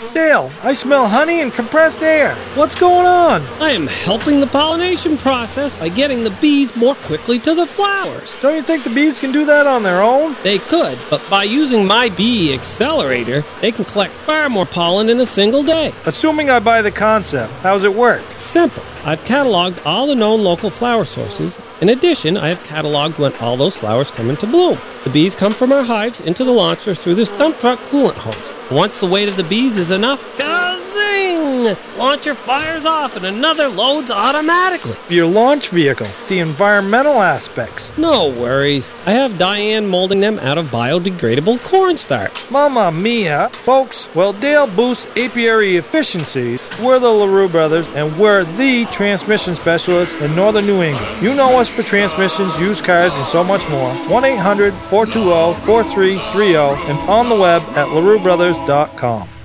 Dale, I smell honey and compressed air. What's going on? I am helping the pollination process by getting the bees more quickly to the flowers. Don't you think the bees can do that on their own? They could, but by using my bee accelerator, they can collect far more pollen in a single day. Assuming I buy the concept, how's it work? Simple. I've cataloged all the known local flower sources. In addition, I have cataloged when all those flowers come into bloom. The bees come from our hives into the launcher through this dump truck coolant hose. Once the weight of the bees is enough, gazing! Launcher fires off and another loads automatically. Your launch vehicle, the environmental aspects. No worries. I have Diane molding them out of biodegradable cornstarch. Mamma mia. Folks, while Dale boosts apiary efficiencies, we're the LaRue Brothers, and we're the transmission specialists in northern New England. You know us for transmissions, used cars, and so much more. 1-800-420-4330 and on the web at LaRueBrothers.com.